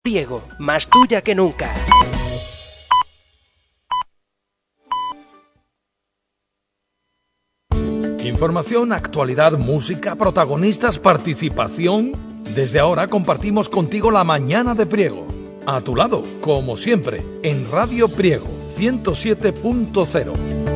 Priego, más tuya que nunca. Información, actualidad, música, protagonistas, participación. Desde ahora compartimos contigo la mañana de Priego. A tu lado, como siempre, en Radio Priego 107.0.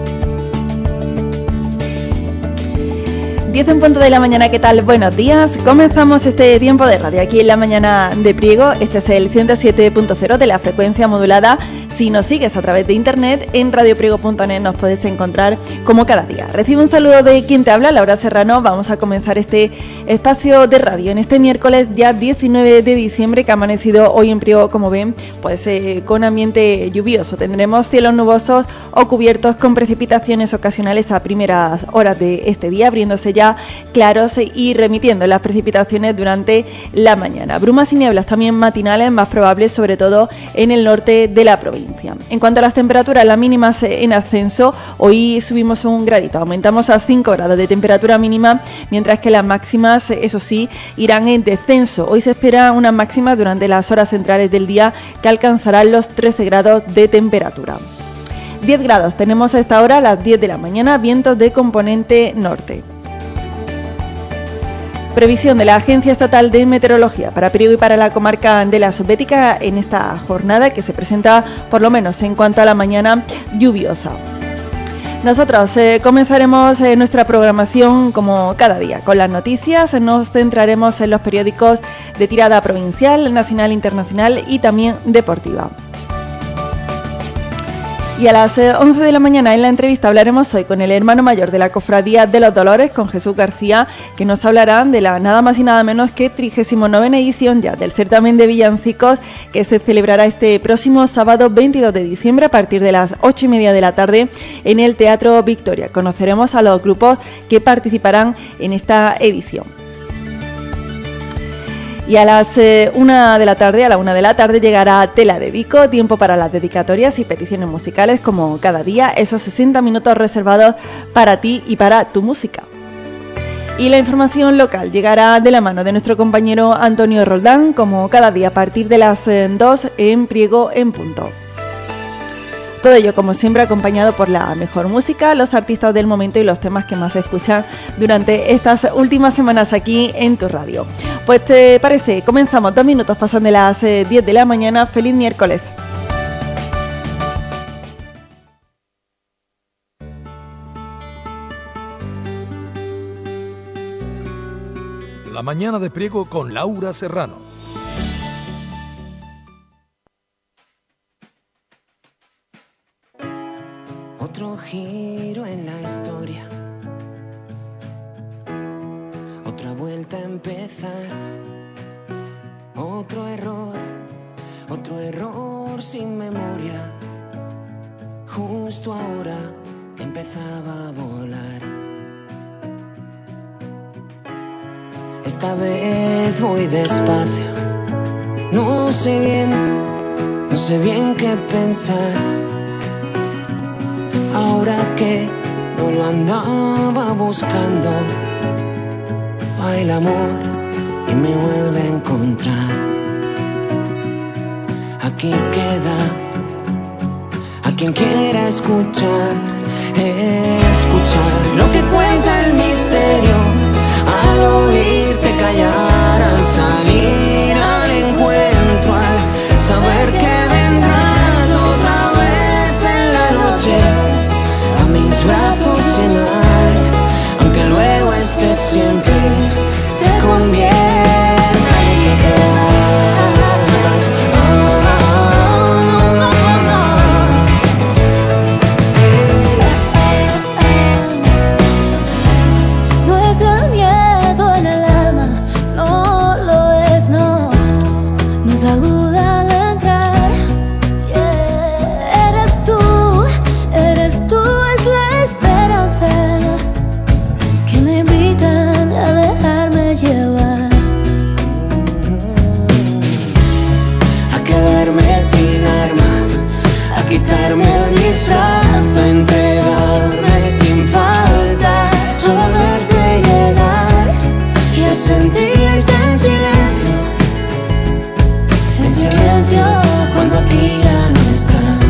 10 en punto de la mañana, ¿qué tal? Buenos días. Comenzamos este tiempo de radio aquí en la mañana de Priego. Este es el 107.0 de la frecuencia modulada. Si nos sigues a través de internet, en radiopriego.net nos puedes encontrar como cada día. Recibe un saludo de quien te habla, Laura Serrano. Vamos a comenzar este espacio de radio en este miércoles ya 19 de diciembre, que ha amanecido hoy en Priego, como ven, pues con ambiente lluvioso. Tendremos cielos nubosos o cubiertos con precipitaciones ocasionales a primeras horas de este día, abriéndose ya claros y remitiendo las precipitaciones durante la mañana. Brumas y nieblas también matinales, más probables sobre todo en el norte de la provincia. En cuanto a las temperaturas, las mínimas en ascenso, hoy subimos un gradito, aumentamos a 5 grados de temperatura mínima, mientras que las máximas, eso sí, irán en descenso. Hoy se espera unas máximas durante las horas centrales del día que alcanzarán los 13 grados de temperatura. 10 grados tenemos a esta hora, a las 10 de la mañana, vientos de componente norte. Previsión de la Agencia Estatal de Meteorología para Priego y para la comarca de la Subbética en esta jornada que se presenta, por lo menos en cuanto a la mañana, lluviosa. Nosotros comenzaremos nuestra programación como cada día con las noticias. Nos centraremos en los periódicos de tirada provincial, nacional, internacional y también deportiva. Y a las 11 de la mañana en la entrevista hablaremos hoy con el hermano mayor de la Cofradía de los Dolores, con Jesús García, que nos hablará de la nada más y nada menos que 39ª edición ya del certamen de villancicos, que se celebrará este próximo sábado 22 de diciembre a partir de las 8:30 de la tarde en el Teatro Victoria. Conoceremos a los grupos que participarán en esta edición. Y a las 1 de la tarde llegará Te la dedico, tiempo para las dedicatorias y peticiones musicales como cada día, esos 60 minutos reservados para ti y para tu música. Y la información local llegará de la mano de nuestro compañero Antonio Roldán, como cada día a partir de las 2 en Priego en punto. Todo ello, como siempre, acompañado por la mejor música, los artistas del momento y los temas que más se escuchan durante estas últimas semanas aquí en tu radio. Pues te parece, comenzamos 2 minutos pasan de las 10 de la mañana. ¡Feliz miércoles! La mañana de Priego con Laura Serrano. Otro giro en la historia, otra vuelta a empezar, otro error sin memoria, justo ahora que empezaba a volar. Esta vez voy despacio, no sé bien qué pensar. Ahora que no lo andaba buscando, va el amor y me vuelve a encontrar. Aquí queda a quien quiera escuchar lo que cuenta el misterio, al oírte callar, al salir al encuentro, al saber que vendrás otra vez en la noche a mis brazos cenar, aunque luego estés siempre se convierta en paz. No es el miedo en el alma, no lo es, no es la duda al entrar. Eres tú, es la esperanza que me invitan a dejarme llevar, A quedarme sin armas, a quitarme el disfraz, a entregarme sin falta, solo a verte llegar y a sentirte en silencio silencio cuando aquí ya no estás.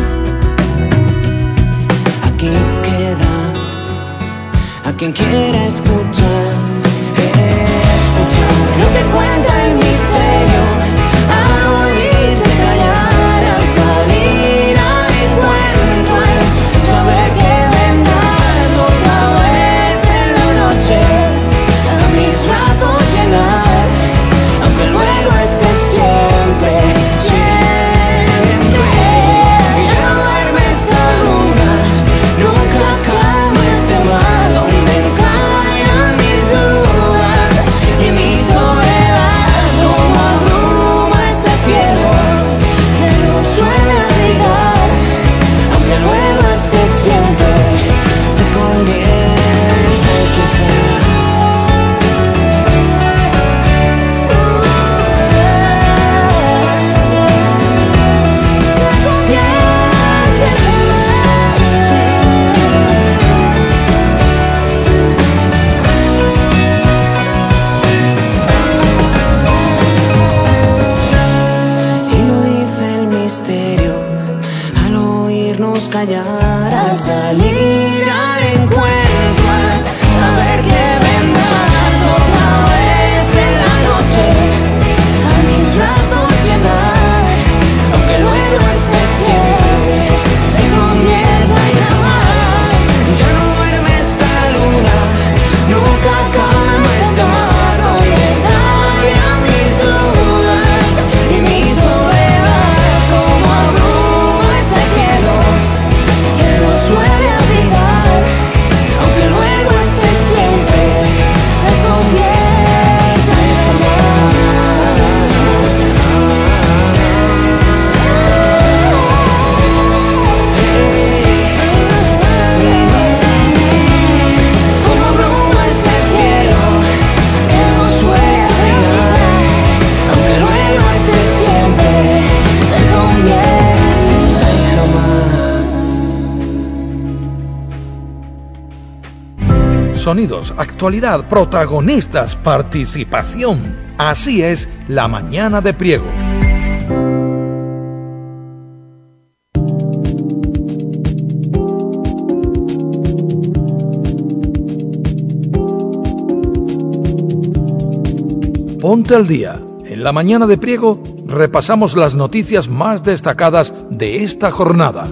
Aquí queda a quien quiera escuchar, escuchar Lo que cuenta el misterio, al oírte callar, al salir al encuentro, al saber que vendrás otra vez en la noche a mis brazos llenar, aunque luego estés siempre, siempre. Y ya no duerme esta luna, nunca calma este mar donde callan mis dudas y mi soledad, como abruma ese cielo que no suele abrigar, aunque luego estés siempre, se convierte quizás. Y lo dice el misterio al oírnos callar, al salir al encuentro, al saber que vendrás otra vez en la noche a mis brazos llenar, aunque luego estés siempre, se convierta en nada más. Ya no duerme esta luna, nunca calma este mar donde callan mis dudas y mi soledad, como abruma ese cielo que no suele abrigar, aunque luego estés siempre, se convierta en como abruma ese cielo que no suele abrigar, aunque luego estés siempre, se convierta en jamás. Sonidos, actualidad, protagonistas, participación. Así es la mañana de Priego. Ponte al día. En la mañana de Priego repasamos las noticias más destacadas de esta jornada.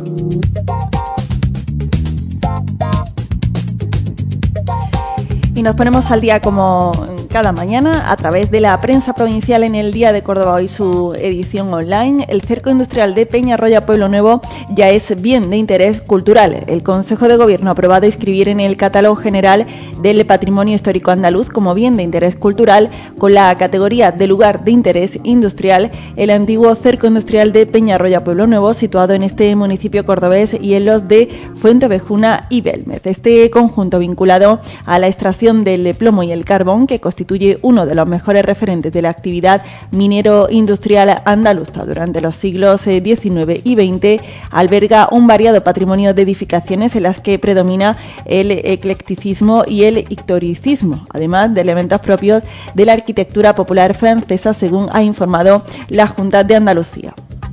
Y nos ponemos al día como cada mañana a través de la prensa provincial en el Día de Córdoba, hoy su edición online. El cerco industrial de Peñarroya Pueblo Nuevo ya es bien de interés cultural. El Consejo de Gobierno ha aprobado inscribir en el Catálogo General del Patrimonio Histórico Andaluz como bien de interés cultural, con la categoría de lugar de interés industrial, el antiguo cerco industrial de Peñarroya Pueblo Nuevo, situado en este municipio cordobés y en los de Fuentevejuna y Belmez. Este conjunto, vinculado a la extracción del plomo y el carbón, que constituye uno de los mejores referentes de la actividad minero-industrial andaluza durante los siglos XIX y XX, alberga un variado patrimonio de edificaciones en las que predomina el eclecticismo y el historicismo, además de elementos propios de la arquitectura popular francesa, según ha informado la Junta de Andalucía.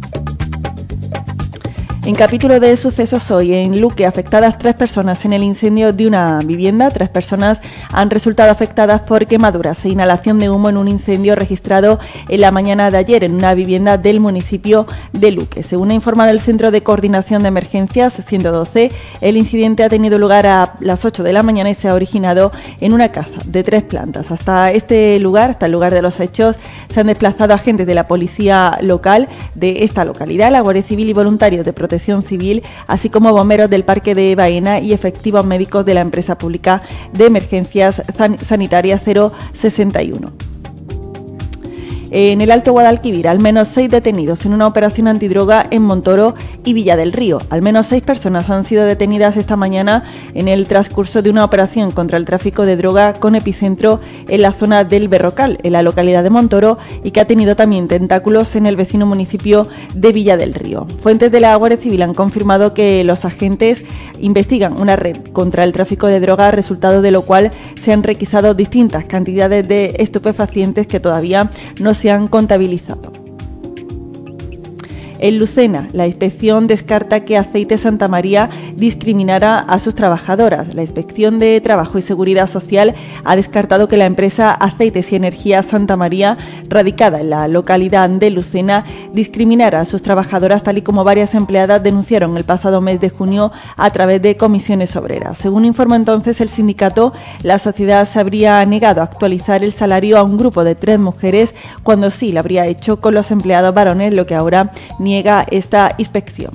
En capítulo de sucesos hoy, en Luque, afectadas 3 personas en el incendio de una vivienda. 3 personas han resultado afectadas por quemaduras e inhalación de humo en un incendio registrado en la mañana de ayer en una vivienda del municipio de Luque. Según ha informado el Centro de Coordinación de Emergencias 112, el incidente ha tenido lugar a las 8 de la mañana y se ha originado en una casa de 3 plantas. Hasta el lugar de los hechos, se han desplazado agentes de la policía local de esta localidad, la Guardia Civil y voluntarios de Protección Civil, así como bomberos del Parque de Baena y efectivos médicos de la empresa pública de emergencias sanitarias 061. En el Alto Guadalquivir, al menos 6 detenidos en una operación antidroga en Montoro y Villa del Río. Al menos 6 personas han sido detenidas esta mañana en el transcurso de una operación contra el tráfico de droga con epicentro en la zona del Berrocal, en la localidad de Montoro, y que ha tenido también tentáculos en el vecino municipio de Villa del Río. Fuentes de la Guardia Civil han confirmado que los agentes investigan una red contra el tráfico de droga, resultado de lo cual se han requisado distintas cantidades de estupefacientes que todavía no se han contabilizado. En Lucena, la inspección descarta que Aceite Santa María discriminara a sus trabajadoras. La Inspección de Trabajo y Seguridad Social ha descartado que la empresa Aceites y Energía Santa María, radicada en la localidad de Lucena, discriminara a sus trabajadoras, tal y como varias empleadas denunciaron el pasado mes de junio a través de comisiones obreras. Según informó entonces el sindicato, la sociedad se habría negado a actualizar el salario a un grupo de 3 mujeres, cuando sí lo habría hecho con los empleados varones, lo que ahora niega esta inspección.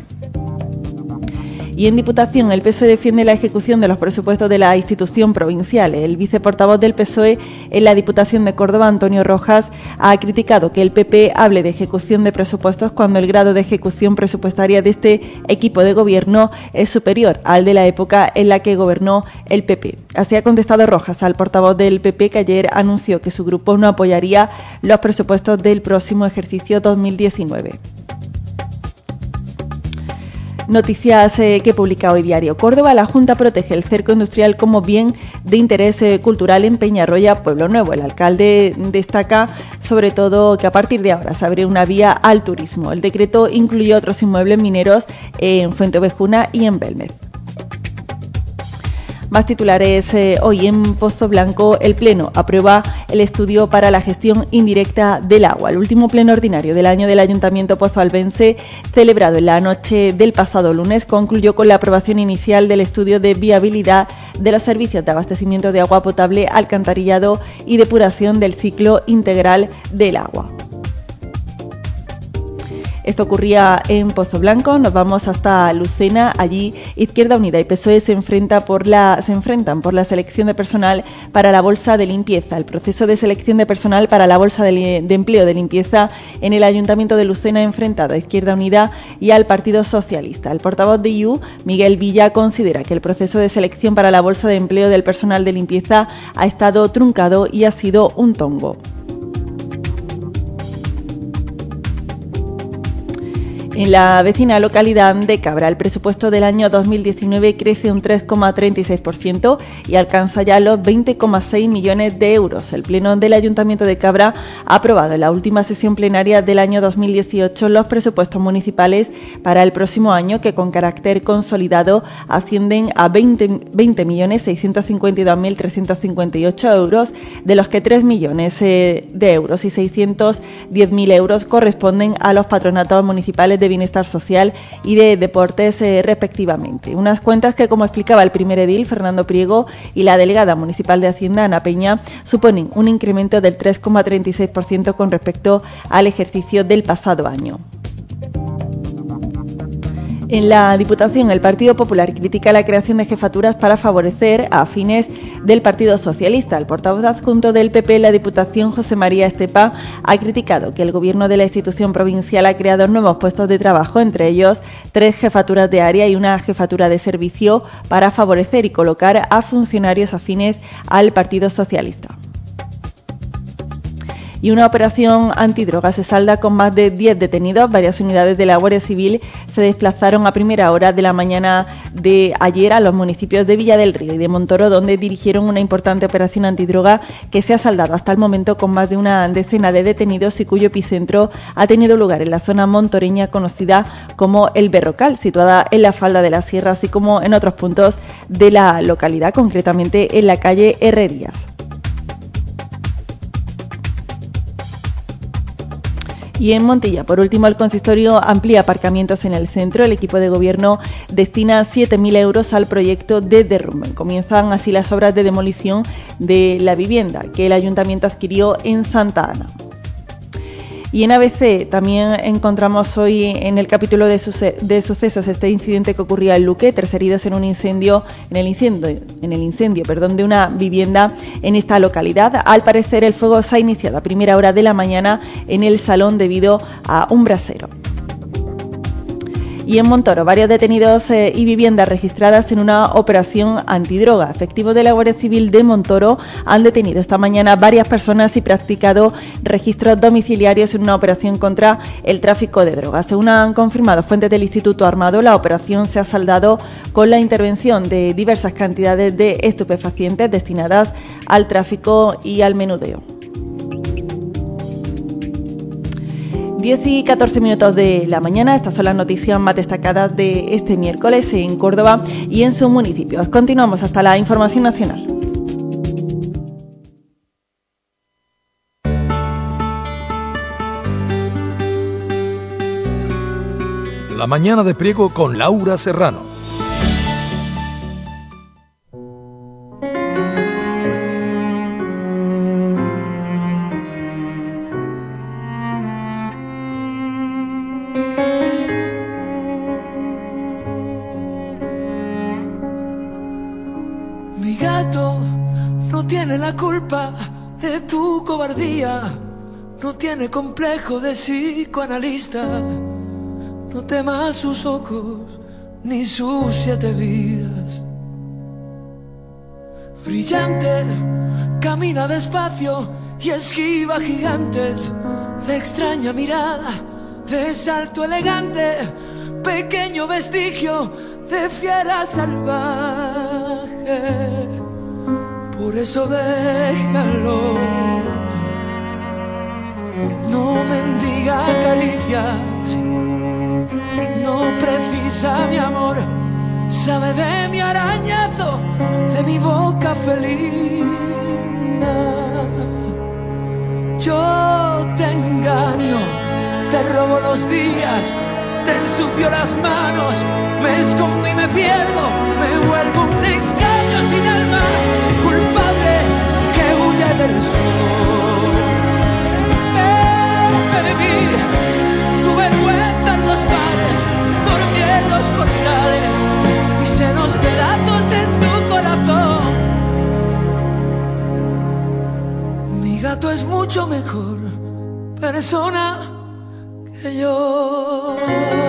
Y en Diputación, el PSOE defiende la ejecución de los presupuestos de la institución provincial. El viceportavoz del PSOE en la Diputación de Córdoba, Antonio Rojas, ha criticado que el PP hable de ejecución de presupuestos cuando el grado de ejecución presupuestaria de este equipo de gobierno es superior al de la época en la que gobernó el PP. Así ha contestado Rojas al portavoz del PP, que ayer anunció que su grupo no apoyaría los presupuestos del próximo ejercicio 2019. Noticias que publica hoy Diario Córdoba. La Junta protege el cerco industrial como bien de interés cultural en Peñarroya, Pueblo Nuevo. El alcalde destaca sobre todo que a partir de ahora se abre una vía al turismo. El decreto incluye otros inmuebles mineros en Fuenteovejuna y en Belmez. Más titulares hoy en Pozo Blanco. El Pleno aprueba el estudio para la gestión indirecta del agua. El último pleno ordinario del año del Ayuntamiento pozoalbense, celebrado en la noche del pasado lunes, concluyó con la aprobación inicial del estudio de viabilidad de los servicios de abastecimiento de agua potable, alcantarillado y depuración del ciclo integral del agua. Esto ocurría en Pozo Blanco. Nos vamos hasta Lucena. Allí Izquierda Unida y PSOE se enfrentan por la selección de personal para la bolsa de limpieza. El proceso de selección de personal para la bolsa de empleo de limpieza en el Ayuntamiento de Lucena ha enfrentado a Izquierda Unida y al Partido Socialista. El portavoz de IU, Miguel Villa, considera que el proceso de selección para la bolsa de empleo del personal de limpieza ha estado truncado y ha sido un tongo. En la vecina localidad de Cabra, el presupuesto del año 2019 crece un 3,36% y alcanza ya los 20,6 millones de euros. El Pleno del Ayuntamiento de Cabra ha aprobado en la última sesión plenaria del año 2018 los presupuestos municipales para el próximo año, que con carácter consolidado ascienden a 20.652.358 euros, de los que 3 millones de euros y 610.000 euros corresponden a los patronatos municipales de Bienestar Social y de Deportes respectivamente. Unas cuentas que, como explicaba el primer edil, Fernando Priego, y la delegada municipal de Hacienda, Ana Peña, suponen un incremento del 3,36% con respecto al ejercicio del pasado año. En la Diputación, el Partido Popular critica la creación de jefaturas para favorecer a afines del Partido Socialista. El portavoz adjunto del PP en la Diputación, José María Estepa, ha criticado que el Gobierno de la institución provincial ha creado nuevos puestos de trabajo, entre ellos 3 jefaturas de área y una jefatura de servicio, para favorecer y colocar a funcionarios afines al Partido Socialista. Y una operación antidroga se salda con más de 10 detenidos. Varias unidades de la Guardia Civil se desplazaron a primera hora de la mañana de ayer a los municipios de Villa del Río y de Montoro, donde dirigieron una importante operación antidroga que se ha saldado hasta el momento con más de una decena de detenidos y cuyo epicentro ha tenido lugar en la zona montoreña conocida como El Berrocal, situada en la falda de la sierra, así como en otros puntos de la localidad, concretamente en la calle Herrerías. Y en Montilla, por último, el consistorio amplía aparcamientos en el centro. El equipo de gobierno destina 7.000 euros al proyecto de derrumbe. Comienzan así las obras de demolición de la vivienda que el ayuntamiento adquirió en Santa Ana. Y en ABC también encontramos hoy en el capítulo de sucesos este incidente que ocurría en Luque, 3 heridos en el incendio de una vivienda en esta localidad. Al parecer el fuego se ha iniciado a primera hora de la mañana en el salón debido a un brasero. Y en Montoro, varios detenidos y viviendas registradas en una operación antidroga. Efectivos de la Guardia Civil de Montoro han detenido esta mañana varias personas y practicado registros domiciliarios en una operación contra el tráfico de drogas. Según han confirmado fuentes del Instituto Armado, la operación se ha saldado con la intervención de diversas cantidades de estupefacientes destinadas al tráfico y al menudeo. 10 y 14 minutos de la mañana. Estas son las noticias más destacadas de este miércoles en Córdoba y en sus municipios. Continuamos hasta la información nacional. La mañana de Priego con Laura Serrano. Mi gato no tiene la culpa de tu cobardía, no tiene complejo de psicoanalista. No temas sus ojos ni sus 7 vidas. Brillante, camina despacio y esquiva gigantes. De extraña mirada, de salto elegante, pequeño vestigio de fiera salvaje. Por eso déjalo, no mendiga caricias. No precisa mi amor, sabe de mi arañazo, de mi boca felina. Yo te engaño, te robo los días, te ensucio las manos, me escondo y me pierdo, me vuelvo un extraño sin alma, culpable que huye del sol. Baby, tu vergüenza en los bares, dormí en los portales, pisé los pedazos de tu corazón. Mi gato es mucho mejor persona que yo.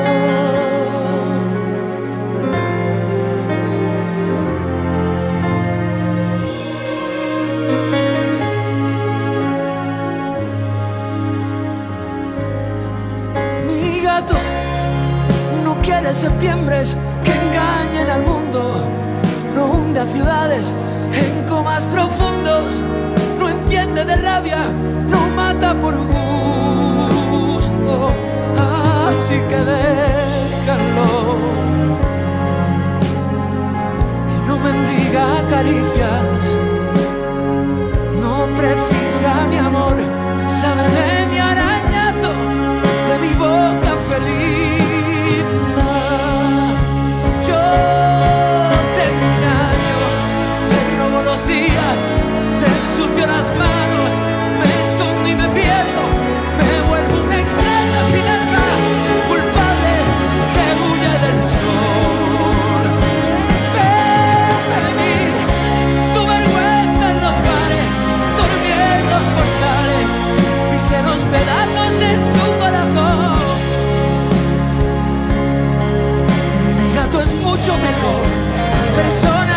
De septiembres que engañen al mundo, no hunde a ciudades en comas profundos, no entiende de rabia, no mata por gusto, así que déjalo, que no mendiga caricias, no precisa mi amor, sabe de mi arañazo, de mi boca feliz. Las manos, me escondo y me pierdo, me vuelvo un extraño sin alma, culpable que huye del sol. Baby, tu vergüenza en los bares, dormí en los portales, pisé los pedazos de tu corazón. Mi gato es mucho mejor persona.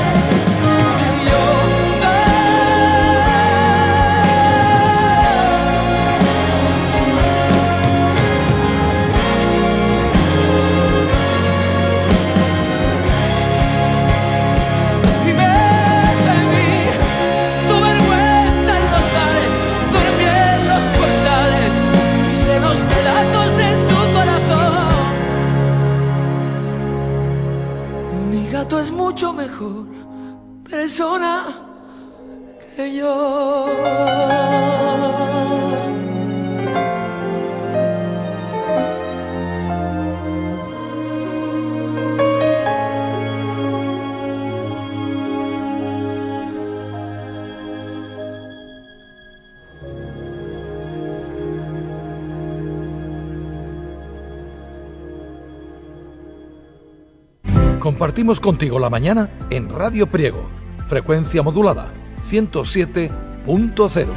Es mucho mejor persona que yo. Compartimos contigo la mañana en Radio Priego, frecuencia modulada 107.0.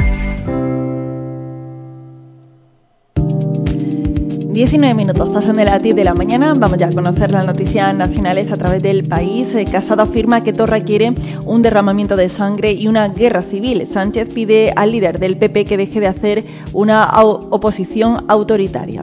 19 minutos pasan de las 10 de la mañana. Vamos ya a conocer las noticias nacionales a través del país. Casado afirma que Torra quiere un derramamiento de sangre y una guerra civil. Sánchez pide al líder del PP que deje de hacer una oposición autoritaria.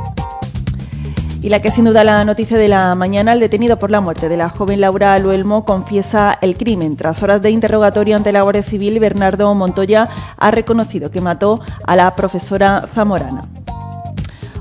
Y la que sin duda la noticia de la mañana, el detenido por la muerte de la joven Laura Luelmo confiesa el crimen. Tras horas de interrogatorio ante la Guardia Civil, Bernardo Montoya ha reconocido que mató a la profesora zamorana.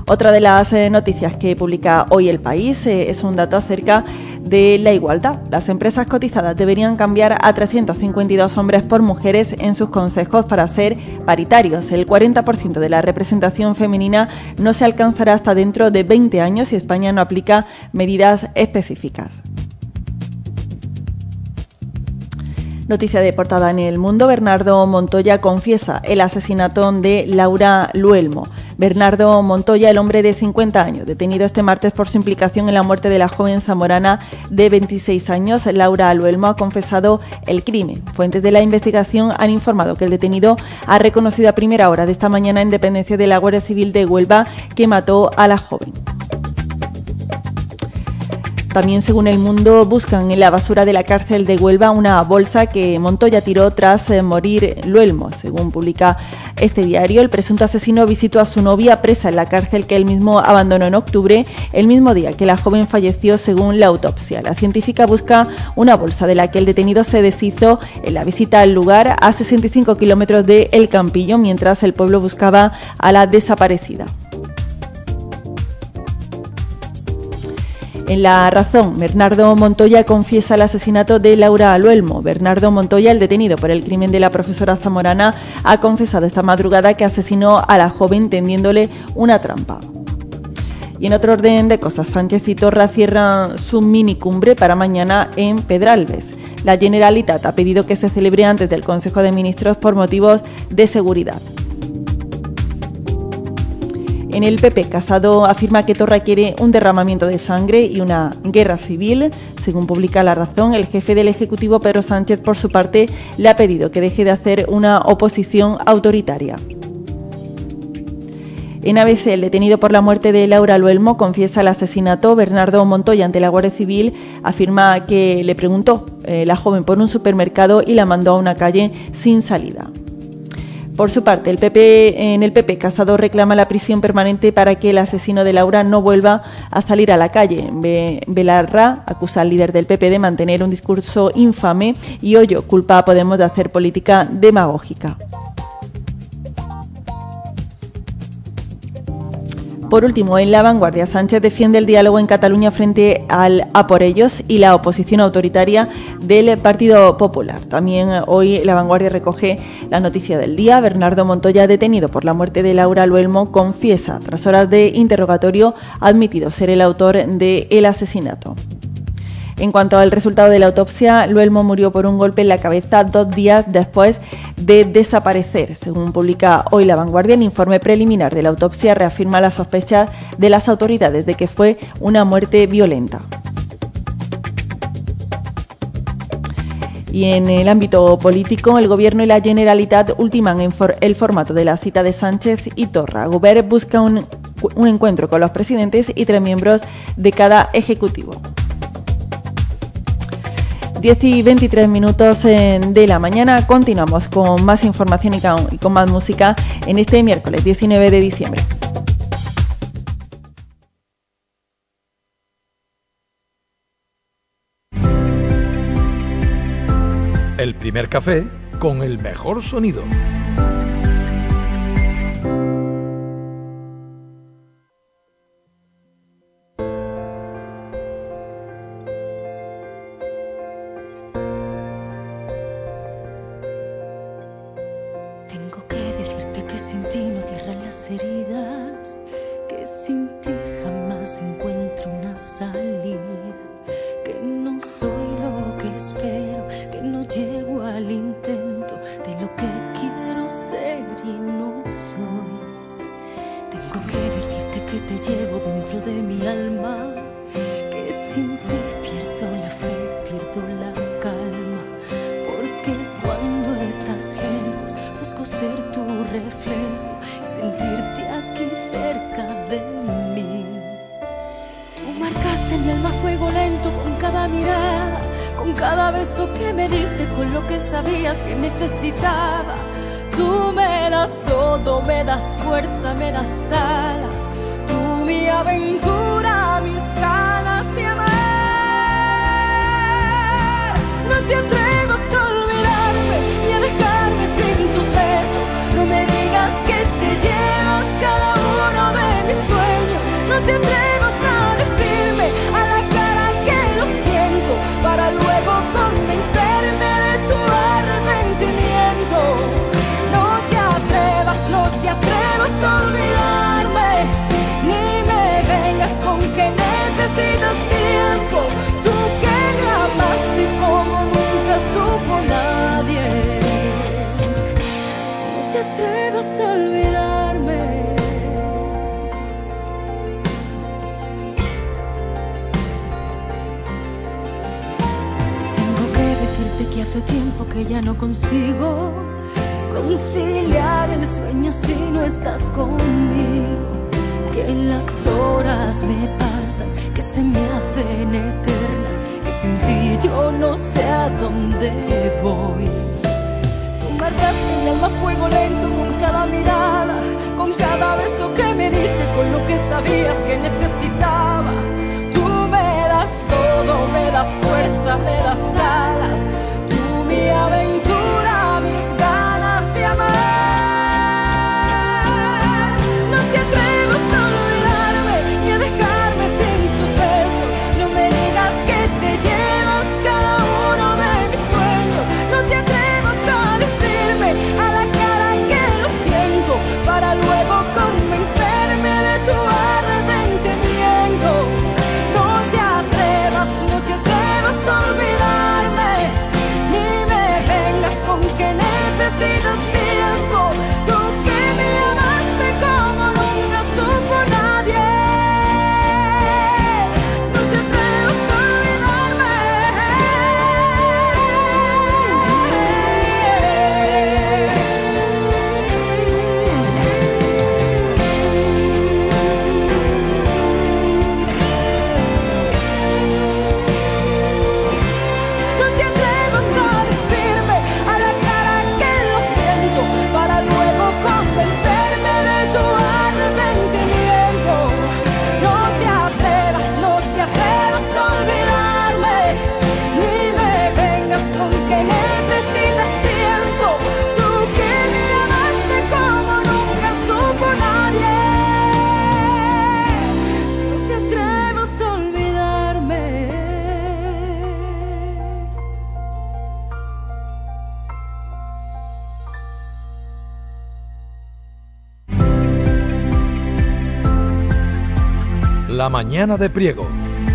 Otra de las noticias que publica hoy El País es un dato acerca de la igualdad. Las empresas cotizadas deberían cambiar a 352 hombres por mujeres en sus consejos para ser paritarios. El 40% de la representación femenina no se alcanzará hasta dentro de 20 años si España no aplica medidas específicas. Noticia de portada en El Mundo. Bernardo Montoya confiesa el asesinato de Laura Luelmo. Bernardo Montoya, el hombre de 50 años, detenido este martes por su implicación en la muerte de la joven zamorana de 26 años, Laura Luelmo, ha confesado el crimen. Fuentes de la investigación han informado que el detenido ha reconocido a primera hora de esta mañana en dependencia de la Guardia Civil de Huelva que mató a la joven. También, según El Mundo, buscan en la basura de la cárcel de Huelva una bolsa que Montoya tiró tras morir Luelmo. Según publica este diario, el presunto asesino visitó a su novia presa en la cárcel que él mismo abandonó en octubre, el mismo día que la joven falleció, según la autopsia. La científica busca una bolsa de la que el detenido se deshizo en la visita al lugar a 65 kilómetros de El Campillo, mientras el pueblo buscaba a la desaparecida. En La Razón, Bernardo Montoya confiesa el asesinato de Laura Luelmo. Bernardo Montoya, el detenido por el crimen de la profesora zamorana, ha confesado esta madrugada que asesinó a la joven tendiéndole una trampa. Y en otro orden de cosas, Sánchez y Torra cierran su minicumbre para mañana en Pedralbes. La Generalitat ha pedido que se celebre antes del Consejo de Ministros por motivos de seguridad. En el PP, Casado afirma que Torra quiere un derramamiento de sangre y una guerra civil. Según publica La Razón, el jefe del Ejecutivo, Pedro Sánchez, por su parte, le ha pedido que deje de hacer una oposición autoritaria. En ABC, el detenido por la muerte de Laura Luelmo confiesa el asesinato. Bernardo Montoya, ante la Guardia Civil, afirma que le preguntó la joven por un supermercado y la mandó a una calle sin salida. Por su parte, en el PP, Casado reclama la prisión permanente para que el asesino de Laura no vuelva a salir a la calle. Belarra acusa al líder del PP de mantener un discurso infame y Ollo culpa a Podemos de hacer política demagógica. Por último, en La Vanguardia, Sánchez defiende el diálogo en Cataluña frente al A por ellos y la oposición autoritaria del Partido Popular. También hoy La Vanguardia recoge la noticia del día. Bernardo Montoya, detenido por la muerte de Laura Luelmo, confiesa, tras horas de interrogatorio, ha admitido ser el autor del asesinato. En cuanto al resultado de la autopsia, Luelmo murió por un golpe en la cabeza 2 días después de desaparecer. Según publica hoy La Vanguardia, el informe preliminar de la autopsia reafirma las sospechas de las autoridades de que fue una muerte violenta. Y en el ámbito político, el Gobierno y la Generalitat ultiman el formato de la cita de Sánchez y Torra. Govern busca un encuentro con los presidentes y 3 miembros de cada ejecutivo. 10:23 de la mañana. Continuamos con más información y con más música en este miércoles 19 de diciembre. El primer café con el mejor sonido. Tú me das todo, me das fuerza, me das alas. Tú mi aventura, mis ganas de amar. No te atrevas a olvidarme ni a dejarme sin tus besos. No me digas que te llevas cada uno de mis sueños. decirte que hace tiempo que ya no consigo conciliar el sueño si no estás conmigo, que las horas me pasan, que se me hacen eternas, que sin ti yo no sé a dónde voy. Tú marcaste mi alma a fuego lento con cada mirada, con cada beso que me diste, con lo que sabías que necesitaba. Tú me das todo, me das fuerza, me das alas, tú mi aventura, mis ganas de amar. No te atrevas a olvidarme ni a dejarme sin tus besos, no me digas que te llevas cada uno de mis sueños. No te atrevas a decirme a la cara que lo siento, para luego convencerme de tu arrepentimiento. No te atrevas a olvidarme, ni me vengas con que necesitas tiempo. Tú que me amaste como nunca supo nadie. No te atrevas a olvidarme. No te atrevas a decirme a la cara que lo siento, para luego convencerme de tu arrepentimiento. No te atrevas a olvidarme, ni me vengas con que necesitas tiempo. Tú que me amaste como nunca supo nadie. No te atrevas a olvidarme. La mañana de Priego.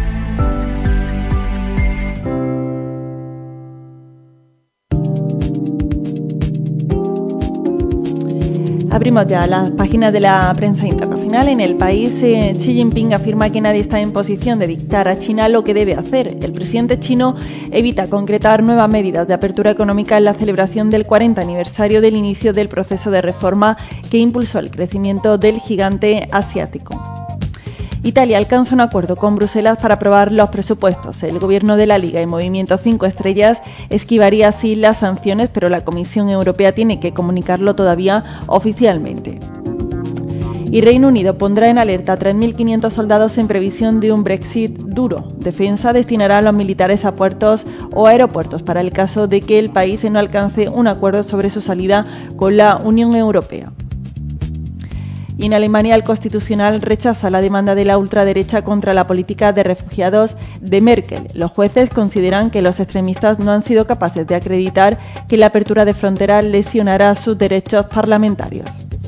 Abrimos ya las páginas de la prensa internacional. En El País, Xi Jinping afirma que nadie está en posición de dictar a China lo que debe hacer. El presidente chino evita concretar nuevas medidas de apertura económica en la celebración del 40 aniversario del inicio del proceso de reforma que impulsó el crecimiento del gigante asiático. Italia alcanza un acuerdo con Bruselas para aprobar los presupuestos. El gobierno de la Liga y Movimiento 5 Estrellas esquivaría así las sanciones, pero la Comisión Europea tiene que comunicarlo todavía oficialmente. Y Reino Unido pondrá en alerta a 3.500 soldados en previsión de un Brexit duro. Defensa destinará a los militares a puertos o aeropuertos para el caso de que el país no alcance un acuerdo sobre su salida con la Unión Europea. Y en Alemania el Constitucional rechaza la demanda de la ultraderecha contra la política de refugiados de Merkel. Los jueces consideran que los extremistas no han sido capaces de acreditar que la apertura de fronteras lesionará sus derechos parlamentarios.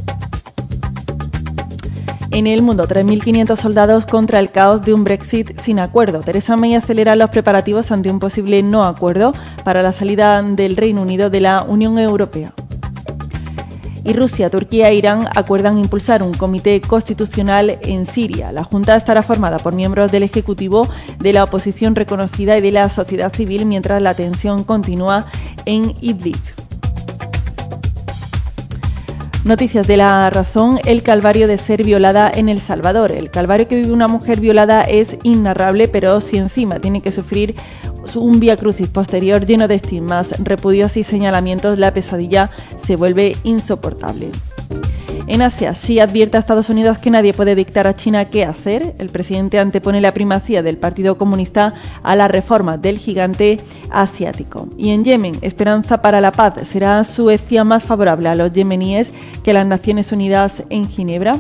En el mundo, 3.500 soldados contra el caos de un Brexit sin acuerdo. Theresa May acelera los preparativos ante un posible no acuerdo para la salida del Reino Unido de la Unión Europea. Y Rusia, Turquía e Irán acuerdan impulsar un comité constitucional en Siria. La Junta estará formada por miembros del Ejecutivo, de la oposición reconocida y de la sociedad civil, mientras la tensión continúa en Idlib. Noticias de La Razón, el calvario de ser violada en El Salvador. El calvario que vive una mujer violada es inarrable, pero si encima tiene que sufrir un viacrucis posterior lleno de estigmas, repudios y señalamientos, la pesadilla se vuelve insoportable. En Asia, Xi advierte a Estados Unidos que nadie puede dictar a China qué hacer. El presidente antepone la primacía del Partido Comunista a las reformas del gigante asiático. Y en Yemen, esperanza para la paz. ¿Será Suecia más favorable a los yemeníes que a las Naciones Unidas en Ginebra?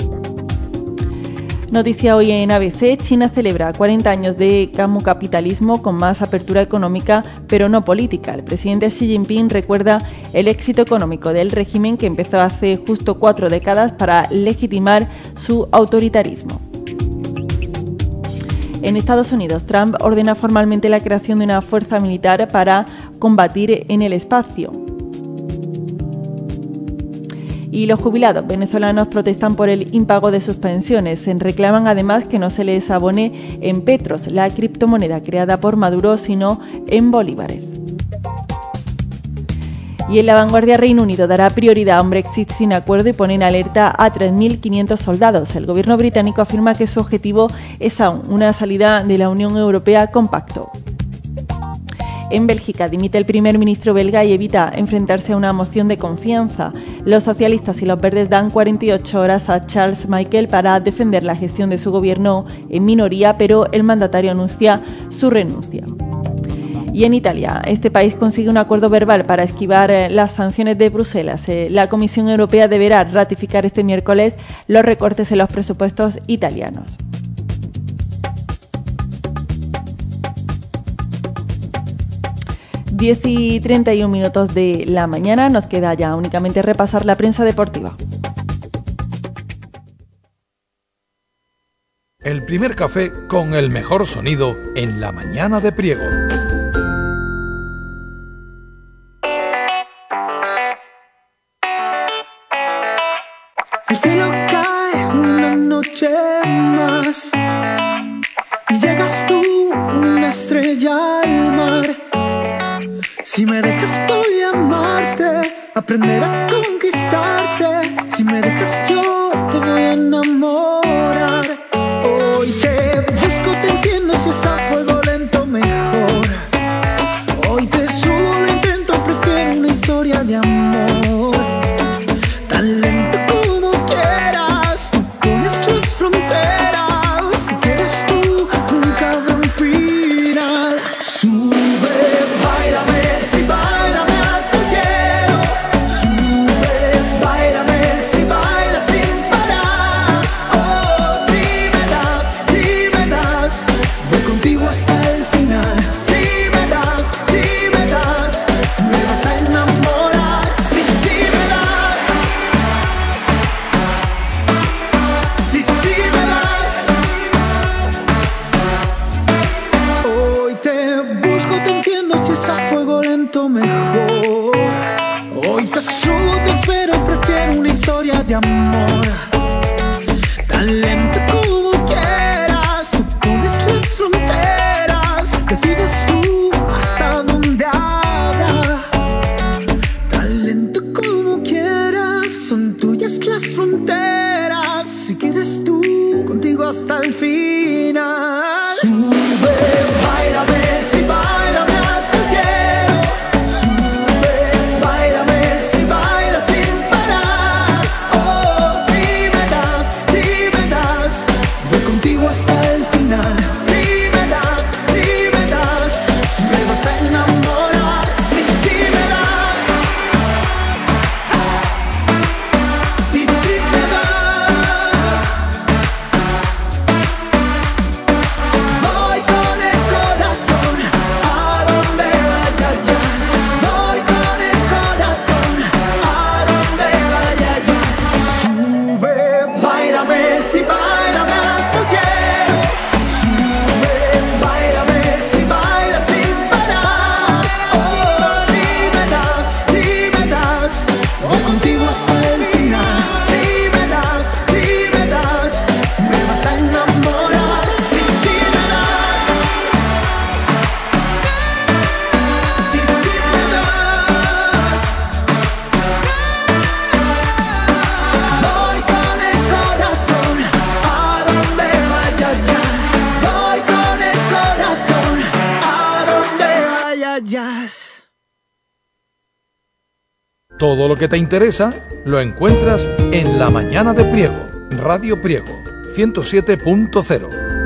Noticia hoy en ABC, China celebra 40 años de capitalismo con más apertura económica, pero no política. El presidente Xi Jinping recuerda el éxito económico del régimen que empezó hace justo 4 décadas para legitimar su autoritarismo. En Estados Unidos, Trump ordena formalmente la creación de una fuerza militar para combatir en el espacio. Y los jubilados venezolanos protestan por el impago de sus pensiones. Reclaman además que no se les abone en petros, la criptomoneda creada por Maduro, sino en bolívares. Y en La Vanguardia, Reino Unido dará prioridad a un Brexit sin acuerdo y pone en alerta a 3.500 soldados. El gobierno británico afirma que su objetivo es aún una salida de la Unión Europea con pacto. En Bélgica dimite el primer ministro belga y evita enfrentarse a una moción de confianza. Los socialistas y los verdes dan 48 horas a Charles Michel para defender la gestión de su gobierno en minoría, pero el mandatario anuncia su renuncia. Y en Italia, este país consigue un acuerdo verbal para esquivar las sanciones de Bruselas. La Comisión Europea deberá ratificar este miércoles los recortes en los presupuestos italianos. Diez y 31 minutos de la mañana, nos queda ya únicamente repasar la prensa deportiva. El primer café con el mejor sonido en la mañana de Priego. El cielo cae una noche más y llegas tú, una estrella al mar. Si me dejas voy a amarte, aprender a conquistarte. Si me dejas yo te voy a enamorar. Hoy te busco, te entiendo, si es a fuego lento mejor. Hoy te subo, lo intento, prefiero una historia de amor. Tan lento como quieras, tú pones las fronteras. Si quieres tú, nunca habrá un final. Sube, báilame, si báilame hasta el cielo. Sube, báilame, si bailas sin parar. Oh, si me das, voy contigo hasta el final. Si me das, me vas a enamorar. Si me das, si me das. Hoy te busco, te enciendo, si es a fuego lento mejor. Hoy te subo, te espero, prefiero una historia de amor. Tan lento como quieras, tú pones las fronteras. Decides tú hasta dónde habrá. Tan lento como quieras, son tuyas las fronteras. Si quieres tú, contigo hasta el final. Sube, báilame, si báilame hasta el cielo. Sube, báilame, si bailas sin parar. Oh, si me das, voy contigo hasta el final. Si me das, me vas a enamorar. Si me das, si me das. Voy con el corazón a donde vayas. Voy con el corazón a donde vayas. Sube, báilame, si báilame hasta el cielo. Sube, báilame, si bailas sin parar. Oh, si me das, voy contigo hasta el final. Si me das, me vas a enamorar. Si me das, si me das. Voy con el corazón a donde vayas. Voy con el corazón a donde vayas. Todo lo que te interesa lo encuentras en La Mañana de Priego, Radio Priego, 107.0.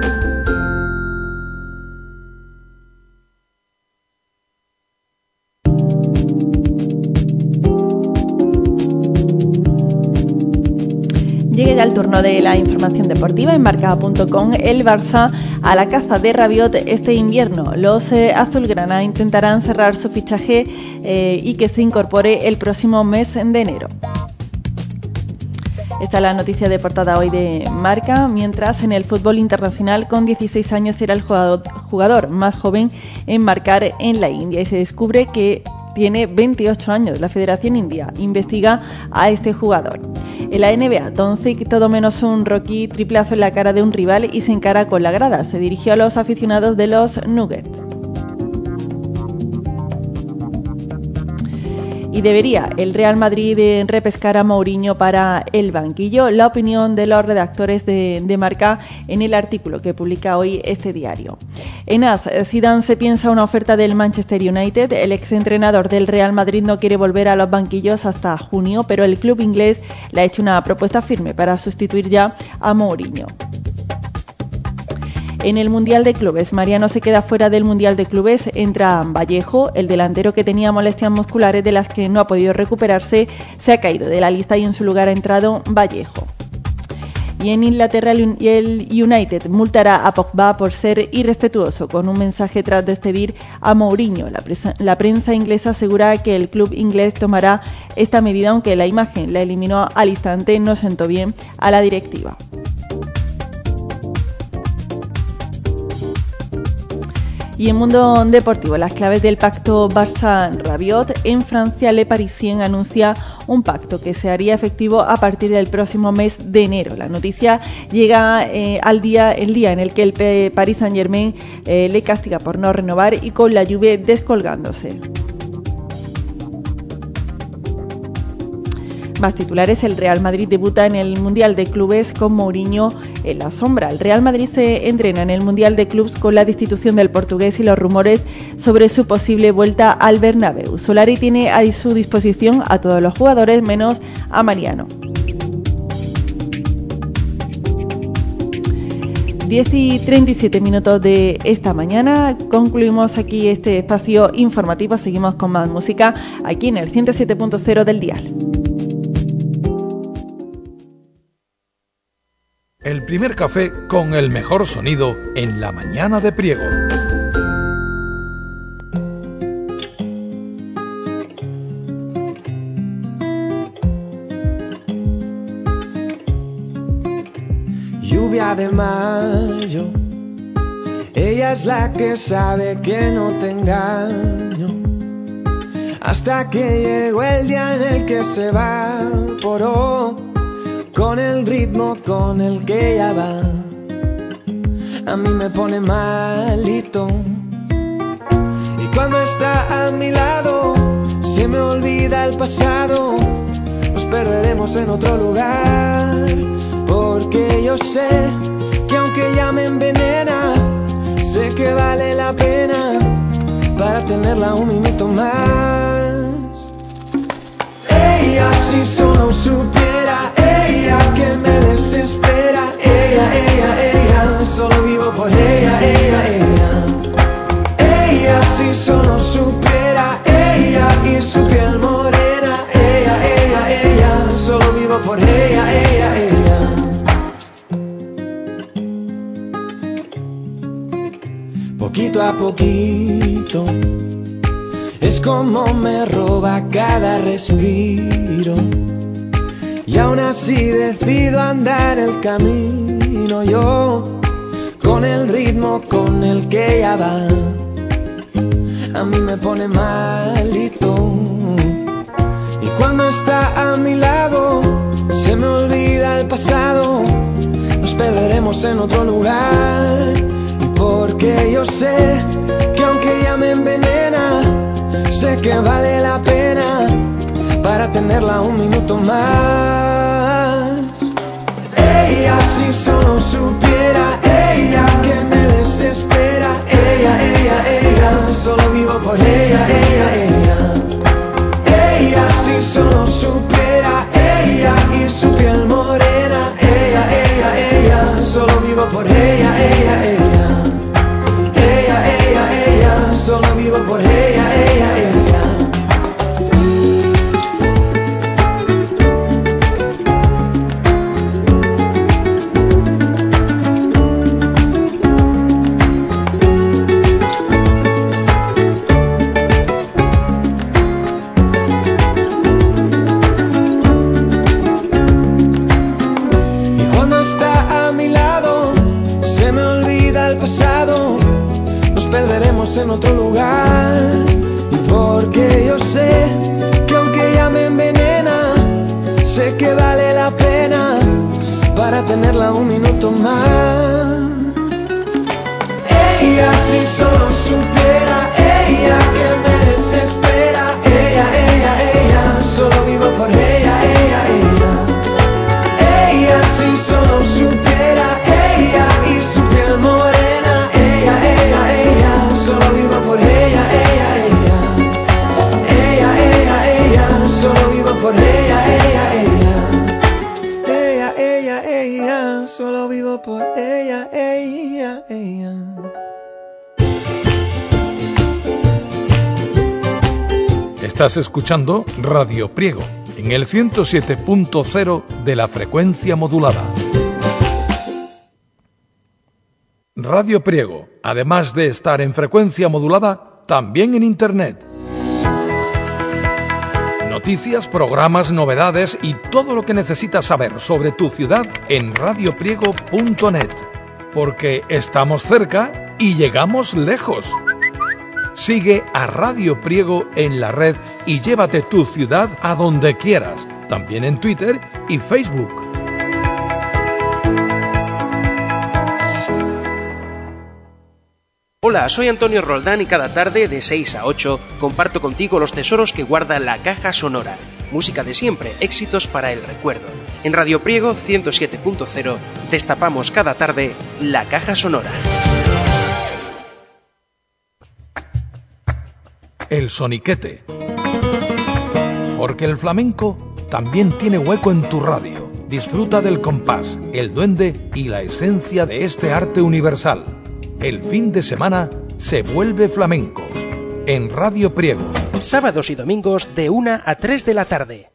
Llega ya el turno de la información deportiva en marca.com. El Barça a la caza de Rabiot este invierno. Los azulgrana intentarán cerrar su fichaje y que se incorpore el próximo mes de enero. Esta es la noticia de portada hoy de Marca, mientras en el fútbol internacional con 16 años era el jugador más joven en marcar en la India y se descubre que tiene 28 años. La Federación India investiga a este jugador. En la NBA, Doncic, todo menos un Rocky triplazo en la cara de un rival y se encara con la grada. Se dirigió a los aficionados de los Nuggets. Y debería el Real Madrid repescar a Mourinho para el banquillo. La opinión de los redactores de Marca en el artículo que publica hoy este diario. En AS, Zidane se piensa una oferta del Manchester United. El exentrenador del Real Madrid no quiere volver a los banquillos hasta junio, pero el club inglés le ha hecho una propuesta firme para sustituir ya a Mourinho. En el Mundial de Clubes, Mariano se queda fuera del Mundial de Clubes, entra Vallejo, el delantero que tenía molestias musculares de las que no ha podido recuperarse, se ha caído de la lista y en su lugar ha entrado Vallejo. Y en Inglaterra el United multará a Pogba por ser irrespetuoso con un mensaje tras despedir a Mourinho. La prensa inglesa asegura que el club inglés tomará esta medida, aunque la imagen la eliminó al instante, no sentó bien a la directiva. Y en mundo deportivo, las claves del pacto Barça-Rabiot. En Francia, Le Parisien anuncia un pacto que se haría efectivo a partir del próximo mes de enero. La noticia llega el día en el que el Paris Saint-Germain le castiga por no renovar y con la Juve descolgándose. Más titulares, el Real Madrid debuta en el Mundial de Clubes con Mourinho en la sombra. El Real Madrid se entrena en el Mundial de Clubes con la destitución del portugués y los rumores sobre su posible vuelta al Bernabéu. Solari tiene a su disposición a todos los jugadores menos a Mariano. 10:37 de esta mañana. Concluimos aquí este espacio informativo. Seguimos con más música aquí en el 107.0 del dial. El primer café con el mejor sonido en la mañana de Priego. Lluvia de mayo, ella es la que sabe que no te engaño. Hasta que llegó el día en el que se evaporó con el ritmo con el que ella va. A mí me pone malito. Y cuando está a mi lado, se me olvida el pasado. Nos perderemos en otro lugar. Porque yo sé que aunque ella me envenena, sé que vale la pena para tenerla un minuto más. Ella si solo supiera, ella que me desespera, ella, solo vivo por ella. Ella si solo supiera, ella y su piel morena, ella, solo vivo por ella. Poquito a poquito, es como me roba cada respiro. Y aún así decido andar el camino yo, con el ritmo con el que ella va. A mí me pone malito. Y cuando está a mi lado, se me olvida el pasado. Nos perderemos en otro lugar. Y porque yo sé que aunque ella me envenena, sé que vale la pena para tenerla un minuto más. Ella si solo supiera, ella que me desespera, ella, solo vivo por ella. Ella si solo supiera, ella y su piel morena, ella, solo vivo por ella. Ella, solo vivo por ella. En otro lugar. Y porque yo sé que aunque ella me envenena, sé que vale la pena para tenerla un minuto más. Ella si solo supiera, ella que me desespera, ella, Estás escuchando Radio Priego en el 107.0 de la frecuencia modulada. Radio Priego, además de estar en frecuencia modulada, también en Internet. Noticias, programas, novedades y todo lo que necesitas saber sobre tu ciudad en radiopriego.net. Porque estamos cerca y llegamos lejos. Sigue a Radio Priego en la red y llévate tu ciudad a donde quieras, también en Twitter y Facebook. Hola, soy Antonio Roldán y cada tarde de 6 a 8 comparto contigo los tesoros que guarda la caja sonora. Música de siempre, éxitos para el recuerdo. En Radio Priego 107.0 destapamos cada tarde la caja sonora. El soniquete. Porque el flamenco también tiene hueco en tu radio. Disfruta del compás, el duende y la esencia de este arte universal. El fin de semana se vuelve flamenco. En Radio Priego. Sábados y domingos de 1 a 3 de la tarde.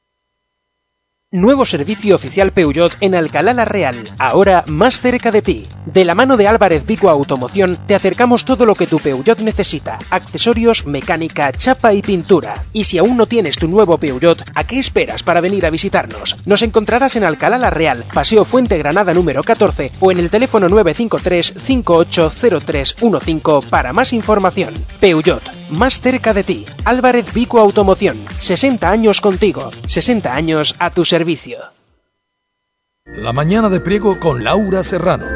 Nuevo servicio oficial Peugeot en Alcalá la Real, ahora más cerca de ti. De la mano de Álvarez Vico Automoción te acercamos todo lo que tu Peugeot necesita: accesorios, mecánica, chapa y pintura. Y si aún no tienes tu nuevo Peugeot, ¿a qué esperas para venir a visitarnos? Nos encontrarás en Alcalá la Real, Paseo Fuente Granada número 14 o en el teléfono 953 580315 para más información. Peugeot, más cerca de ti. Álvarez Vico Automoción, 60 años contigo, 60 años a tu servicio. La mañana de Priego con Laura Serrano.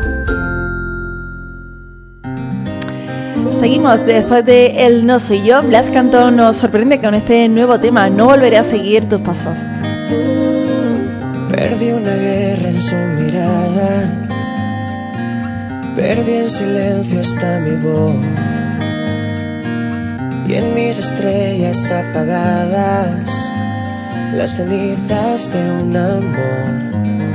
Seguimos después de El No Soy Yo. Blas Cantó nos sorprende con este nuevo tema, No Volveré a Seguir Tus Pasos. Perdí una guerra en su mirada, perdí en silencio hasta mi voz, y en mis estrellas apagadas las cenizas de un amor.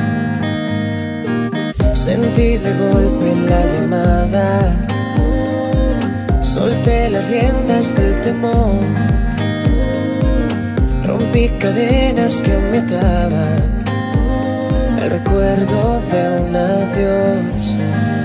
Sentí de golpe la llamada, solté las riendas del temor, rompí cadenas que me ataban al recuerdo de un adiós.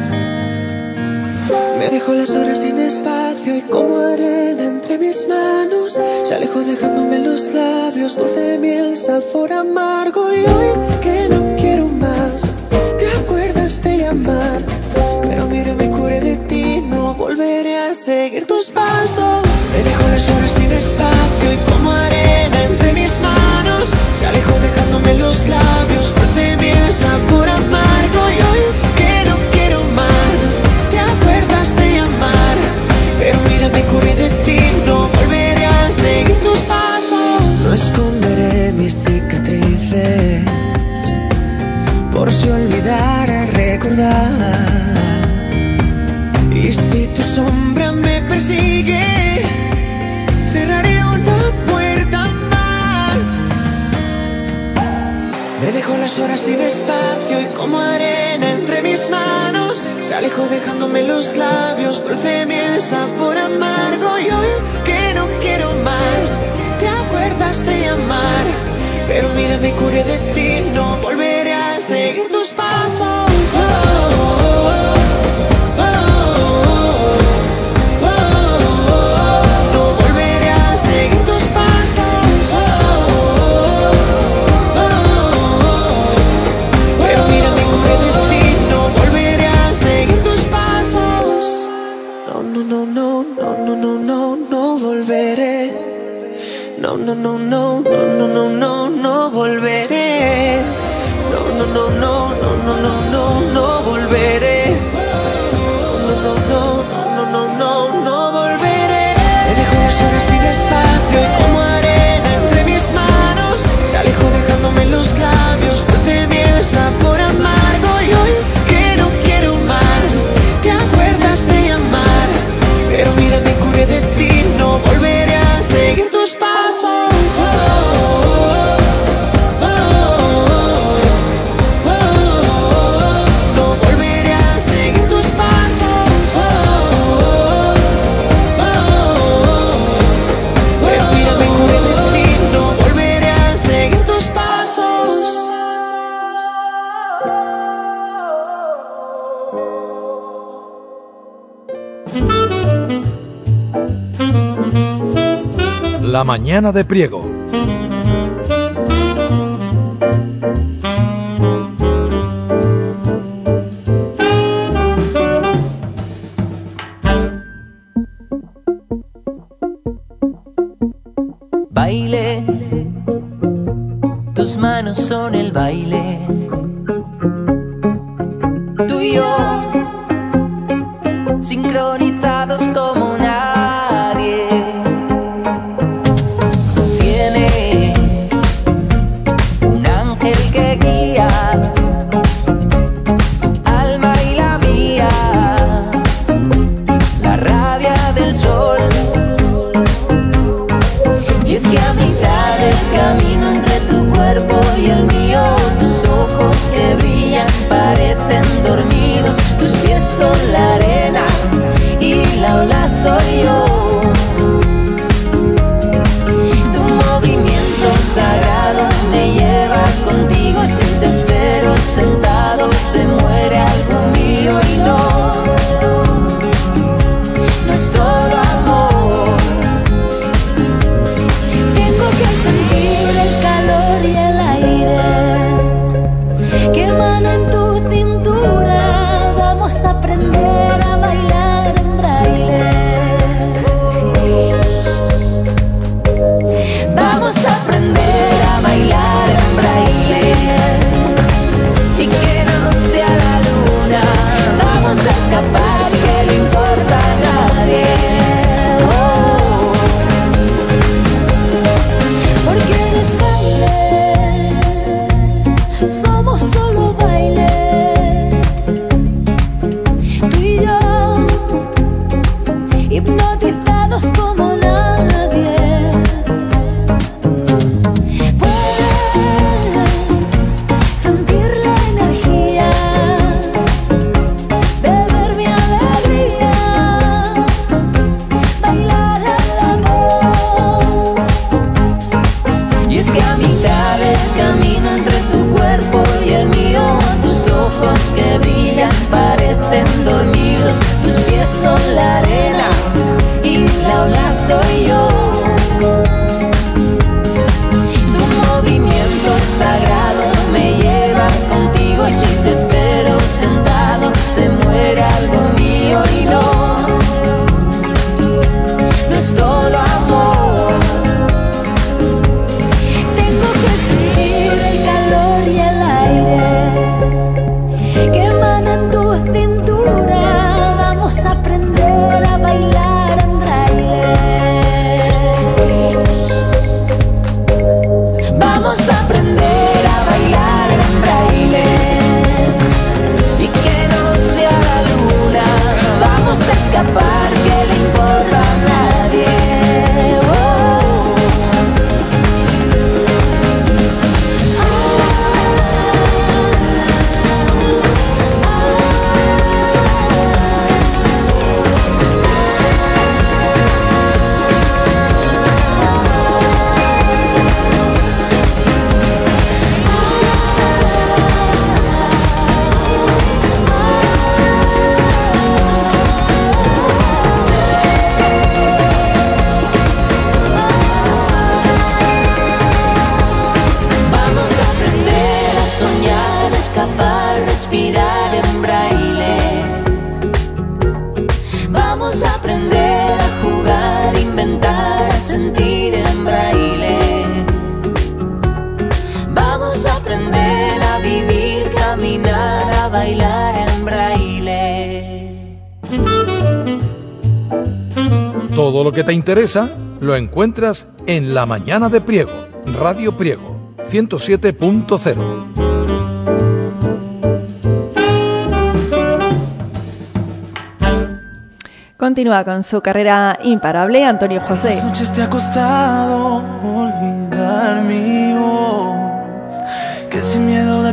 Me dejó las horas sin espacio y como arena entre mis manos se alejó dejándome los labios dulce de miel, sabor amargo. Y hoy que no quiero más, te acuerdas de llamar, pero mira me curé de ti, no volveré a seguir tus pasos. Me dejó las horas sin espacio y como arena entre mis manos se alejó dejándome los labios dulce de miel, sabor amargo. Y hoy que no quiero más, te acuerdas de llamar, pero mira me curé de ti, no volveré a seguir tus pasos. No esconderé mis cicatrices por si olvidara recordar, y si tu sombra me persigue cerraré una puerta más. Me dejó las horas sin espacio y como arena entre mis manos se alejó dejándome los labios dulce miel, sabor amargo. Y hoy que no quiero más, te acuerdas de llamar, pero mira me curé de ti, no volveré a seguir tus pasos. No volveré. No volveré. No La mañana de Priego. Baile, tus manos son el baile. Tú y yo, sincronizados como nadie. Tienes un ángel que guía tu alma y la mía, la rabia del sol. Y es que a mitad del camino entre tu cuerpo y el mío, tus ojos que brillan parecen dormidos, tus pies son la arena y la ola soy yo. Tu movimiento sagrado me lleva contigo, y si te espero sentado se muere algo mío. Y no es solo amor. Tengo que sentir el calor y el aire que emana en tu cintura. Vamos a aprender a bailar en braille. Vamos a aprender a bailar en braille y que nos vea la luna. Vamos a escapar, que le importa a nadie. Oh. Porque eres baile, somos solo baile. Tú y yo, hipnotizados como nadie. Puedes sentir la energía, beber mi alegría, bailar el amor. Y es que a mitad del camino entre tu cuerpo y el mío, tus ojos que brillan parecen dormidos, tus pies son la arena y la ola soy yo. Tu movimiento sagrado me lleva contigo, y si te espero sentado se muere algo mío. Y no es solo amor. Tengo que sentir el calor y el aire que emana en tu cintura. Vamos a aprender a bailar en braille. Vamos a aprender a bailar en braille y que nos vea la luna. Vamos a escapar, que le importa a nadie. Oh. Vamos a aprender a soñar, a escapar, respirar en braille. Vamos a aprender a jugar, inventar, a sentir en braille. Vamos a aprender a vivir, caminar, a bailar en braille. Todo lo que te interesa lo encuentras en La Mañana de Priego, Radio Priego, 107.0. Continúa con su carrera imparable Antonio José. Estas noches te ha costado olvidar mi voz, que sin miedo de